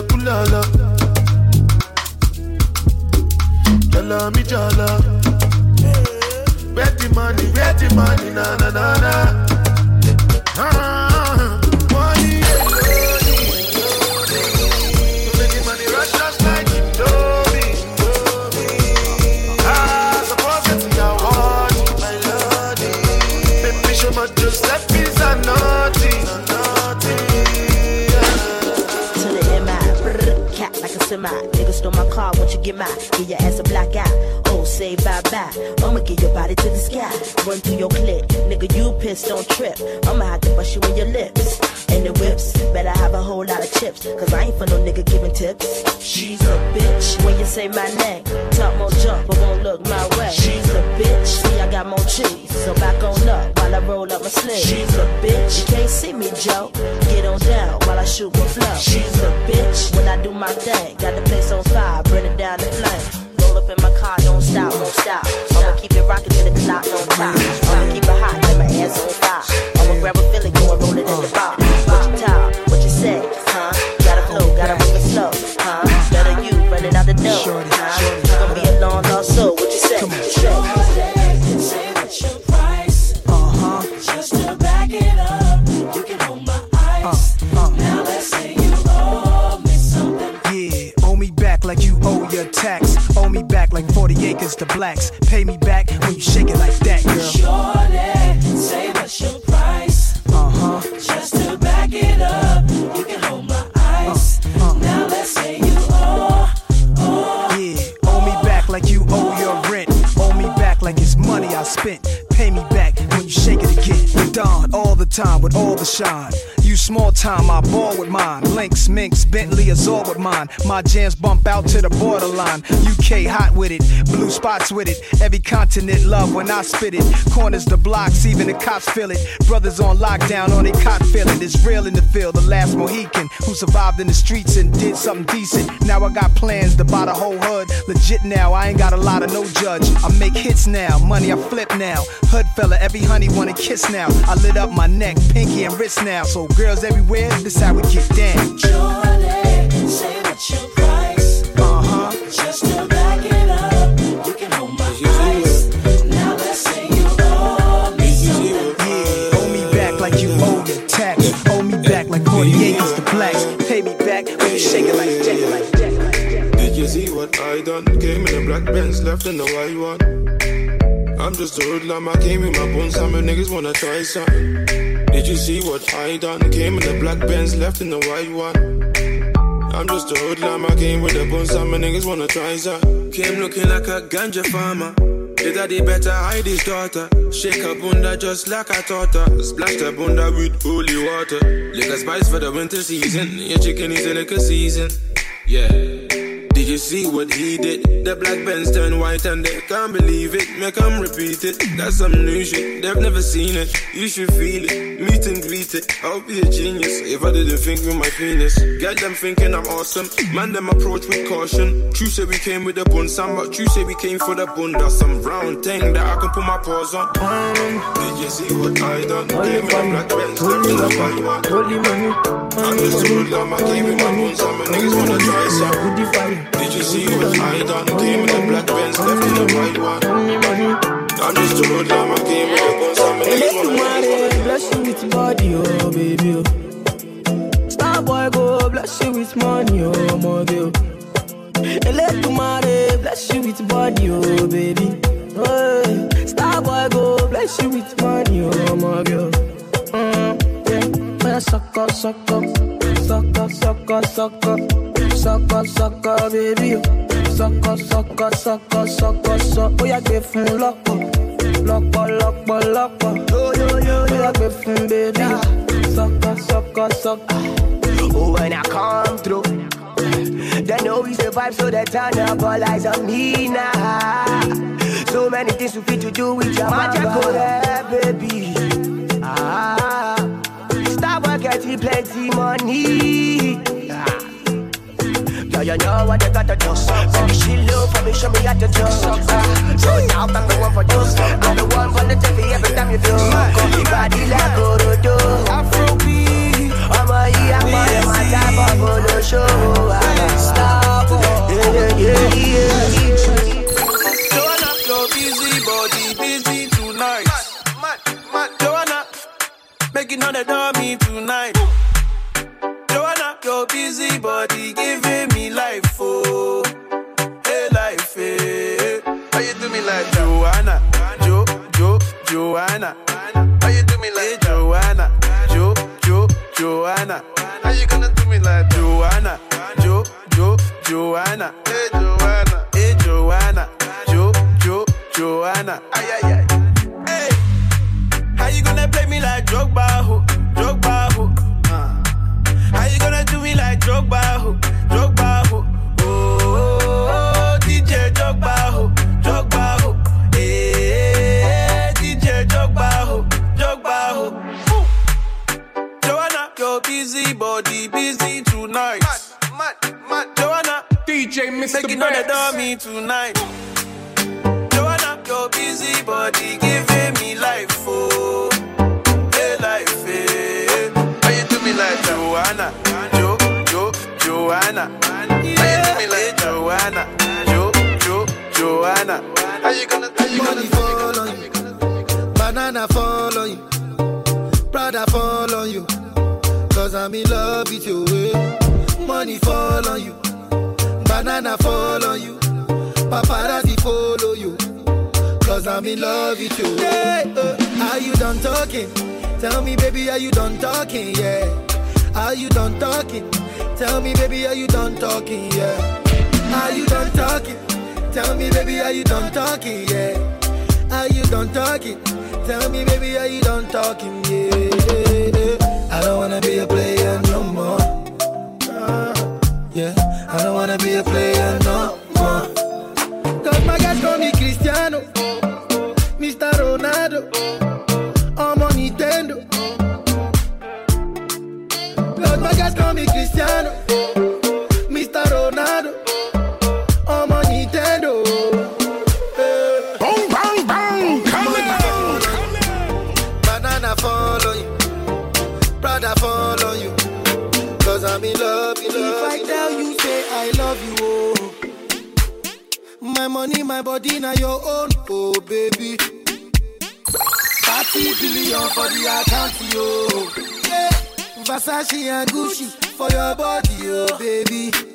kulala. Jala mi jala. Where the money, na na na na. Money, making money rush just like you know me. Suppose it's your heart, my lordy. Baby, show my Giuseppe's a naughty. To the MI, cat like a semi. Nigga stole my car, won't you get mine? Give your ass a black eye. Oh, say bye-bye. I'ma get your body to the sky. Run through your clip. Nigga, you pissed, don't trip. I'ma have to bust you in your lips. And the whips, better have a whole lot of chips. Cause I ain't for no nigga giving tips. She's a bitch. When you say my name, talk more jump, but won't look my way. She's a bitch. See, I got more cheese. So back on up while I roll up my sleeve. She's a bitch. You can't see me, Joe. Get on down while I shoot my flow. She's a bitch. When I do my thing, got the place on fire, burn it down the flame. Roll up in my car, don't stop, won't stop. I'ma keep it rockin' till the clock don't stop. I'ma keep it hot, let my ass on fire. I'ma grab a Philly, go and roll it in the bar. What you talk, what you say, huh? Gotta flow, gotta move it slow, huh? Better you running out the door, huh? You gon' be a long lost soul, what you say? Come on. Say what's your price, just to back it up, you can hold my eyes. Now let's say you owe me something. Yeah, owe me back like you owe your tax. Owe me back like 40 acres to blacks. Pay me back when you shake it like that, girl. Shorty, say what's your price, just to back it up, you can hold my eyes. Now let's say you owe. Yeah, owe me back like you owe your rent. Owe me back like it's money I spent. Pay me back when you shake it again. Dawn all the time with all the shine. You small time, I ball with mine. Lynx, Minx, Bentley, Azor with mine. My jams bump out to the borderline. UK hot with it, blue spots with it. Every continent love when I spit it. Corners the blocks, even the cops feel it. Brothers on lockdown, on they cot feeling. It's real in the field, the last Mohican who survived in the streets and did something decent. Now I got plans to buy the whole hood. Legit now, I ain't got a lot of no judge. I make hits now, money I flip now. Hood fella, every honey wanna kiss now. I lit up my neck, pinky and wrist now. So girls everywhere, this how we get down. Jordan, say what's your price, just to back it up, you can hold my eyes. Now let's say you owe me something. Yeah, owe me back like you owe your tax. Owe me back like 40 acres to blacks. Pay me back when you shake it like Jack. Did you see what I done? Came in a black Benz, left in the white one. I'm just a hoodlum, I came with my bones, some niggas wanna try something. Did you see what I done? Came in a black Benz, left in the white one. I'm just a hoodlum, I came with the bones, some niggas wanna try something. Came looking like a ganja farmer. The daddy better hide his daughter. Shake her bunda just like I taught her. Splash the bunda with holy water. Liquor spice for the winter season. Your chicken is a liquor season. Yeah. Did you see what he did? The black Benz turned white and they can't believe it. Make them repeat it. That's some new shit. They've never seen it. You should feel it. Meet and greet it. I'll be a genius if I didn't think with my penis. Get them thinking I'm awesome. Man, them approach with caution. True say we came with the bun, some but true say we came for the bun. That's some round thing that I can put my paws on. Did you see what I done? Came with a black Benz, left in the white one. I'm just a hoodlum, I came with my bun, some niggas wanna try some. Did you see what I done? Came in a black Benz, left in a white one. I'm just a hoodlum, I came with a bun, some niggas wanna try some. Bless you with body, oh baby, oh. Star boy go bless you with money, oh my girl. Let tomorrow bless you with body, oh baby. Oh, star boy go bless you with money, oh my girl. Yeah, suck up, suck up, suck up, suck up, suck up. Sucker, sucker, baby. Sucker, sucker, sucker, sucker, sucker. Oh, yeah, give me lock up. Lock up, lock up, lock up. Oh, yeah, give me, baby. Sucker, sucker, sucker. Oh, when I come through, they know we survive, so they turn up all eyes on me now. So many things we fit to do with your magical baby. Stop getting plenty money. You know what you gotta do. Baby, she look for me, show me how to do. So now I'm the one for you. I'm the one for the TV every time you do. Your body like Gorodo. Afrobeat. I'm a here, I'm my type of photo show. body giving me life, oh. Hey, life, hey. How you do me like Joanna? Joanna. How you do me like Joanna? Joanna. How you gonna do me like Joanna? Joanna. Hey, Joanna. Hey, Joanna. Joanna. Ay, ay, ay. Hey. How you gonna play me like Drogba, ho? How you gonna do me like Drogba, ho? Oh, DJ Drogba, ho. Hey, DJ Drogba, ho. Joanna, your busy body, busy tonight. Mad. Joanna, DJ Mr. Making all the dummy tonight. Joanna, your busy body giving me life, oh. Hey, life, hey. How you do me like Joanna? Joanna. How you do me like Joanna? Joanna. How you gonna Money fall on you, banana fall on you, Prada fall on you, cause I'm in love with you. Money fall on you, banana fall on you, paparazzi follow you, cause I'm in love with you. Are you done talking? Tell me, baby, are you done talking? Yeah. Are you done talking? Tell me, baby, are you done talking? Yeah. Are you done talking? Tell me, baby, are you done talking? Yeah. Are you done talking? Tell me, baby, are you done talking? Yeah. I don't wanna be a player no more. Yeah. I don't wanna be a player no more. Cause my guys call me Cristiano, Mr. Ronaldo, I'm on Nintendo. Cause my guys call me Cristiano, Mr. Ronaldo, I'm on Nintendo. Bang, bang, bang, come on. Banana fall on you, Prada fall on you, cause I'm in love, If I tell you, say I love you, oh. My money, my body, now your own, oh baby. 30 billion for the account, yo. Yeah. Versace and Gucci for your body, oh baby.